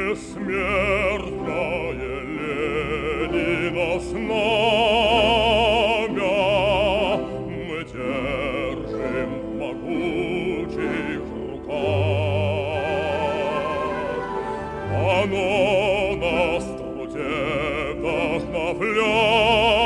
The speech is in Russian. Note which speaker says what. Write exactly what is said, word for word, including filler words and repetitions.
Speaker 1: бессмертное Ленина знамя мы держим в могучих руках. Оно нас в труде вдохновляет,